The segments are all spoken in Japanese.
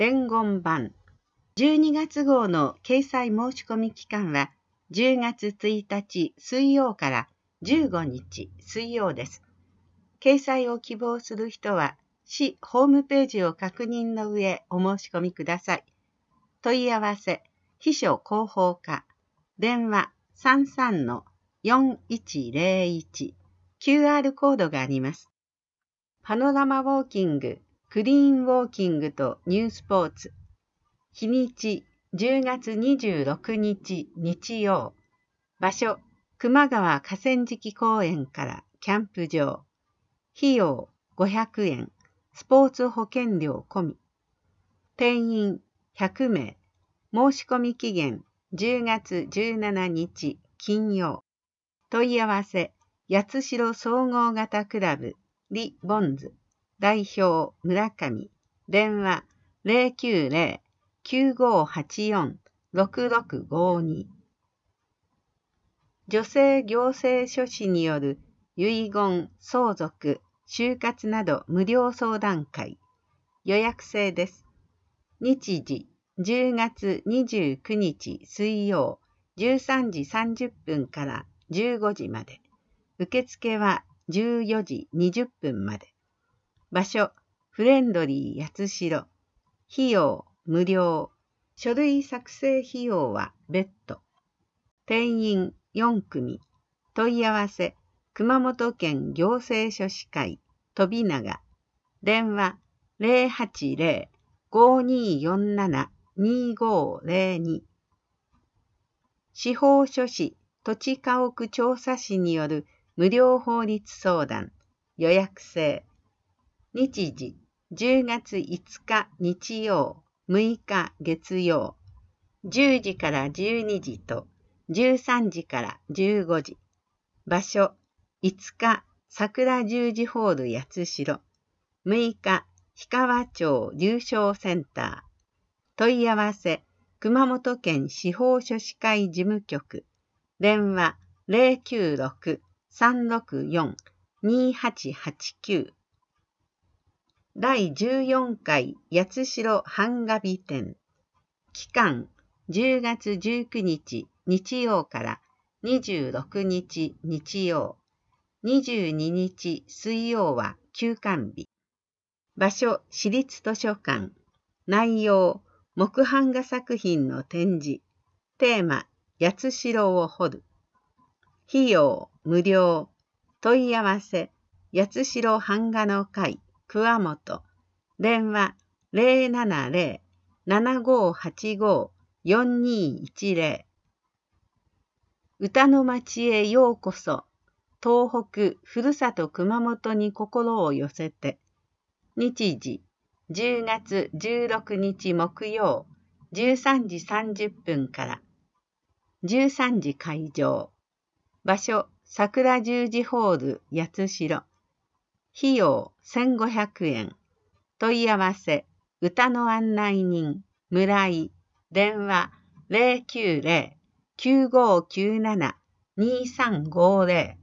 伝言版12月号の掲載申し込み期間は10月1日水曜から15日水曜です。掲載を希望する人は市ホームページを確認の上お申し込みください。問い合わせ秘書広報課電話 33-4101 QR コードがあります。パノラマウォーキングクリーンウォーキングとニュースポーツ日にち10月26日日曜場所球磨川河川敷公園からキャンプ場費用500円スポーツ保険料込み定員100名申し込み期限10月17日金曜問い合わせ八代総合型クラブリボンズ代表村上電話090-9584-6652女性行政書士による遺言、相続、就活など無料相談会予約制です。日時10月29日水曜13時30分から15時まで受付は14時20分まで場所フレンドリー八代費用無料書類作成費用は別途定員4組問い合わせ熊本県行政書士会飛永電話080-5247-2502司法書士土地家屋調査士による無料法律相談予約制日時10月5日日曜6日月曜10時から12時と13時から15時場所5日桜十字ホール八代6日氷川町流商センター問い合わせ熊本県司法書士会事務局電話096-364-2889第14回八代版画美展期間10月19日日曜から26日日曜22日水曜は休館日場所市立図書館内容木版画作品の展示テーマ八代を彫る費用無料問い合わせ八代版画の会桑本電話070-7585-4210歌の町へようこそ東北ふるさと熊本に心を寄せて日時10月16日木曜13時30分から13時開場場所桜十字ホール八代費用1500円問い合わせ歌の案内人村井電話090-9597-2350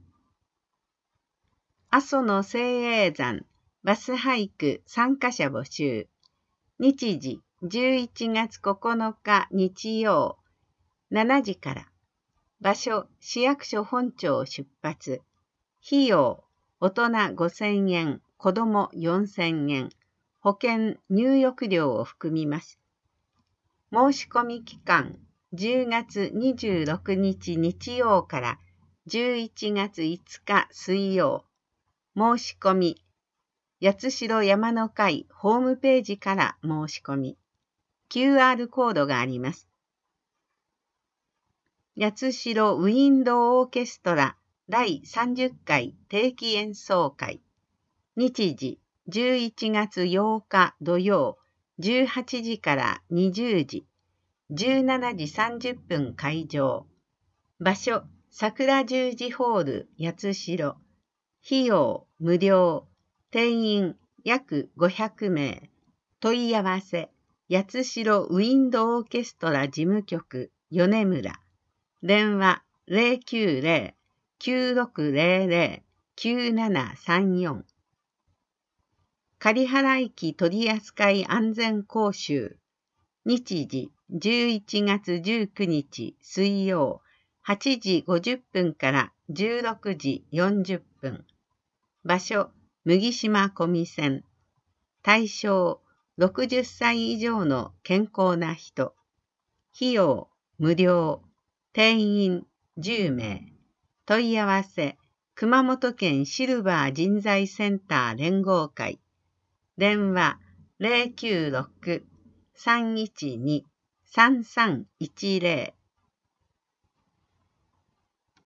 阿蘇の精鋭山バスハイク参加者募集日時11月9日日曜7時から場所市役所本庁出発費用大人5000円子ども4000円保険入浴料を含みます申し込み期間10月26日日曜から11月5日水曜申し込み八代山の会ホームページから申し込み QR コードがあります八代ウィンドオーケストラ第30回定期演奏会日時11月8日土曜18時から20時17時30分開場場所桜十字ホール八代費用無料定員約500名問い合わせ八代ウィンドオーケストラ事務局米村電話090-9600-9734 仮払機取扱安全講習。日時11月19日水曜8時50分から16時40分。場所、麦島小見線。対象、60歳以上の健康な人。費用、無料。定員、10名。問い合わせ、熊本県シルバー人材センター連合会。電話、096-312-3310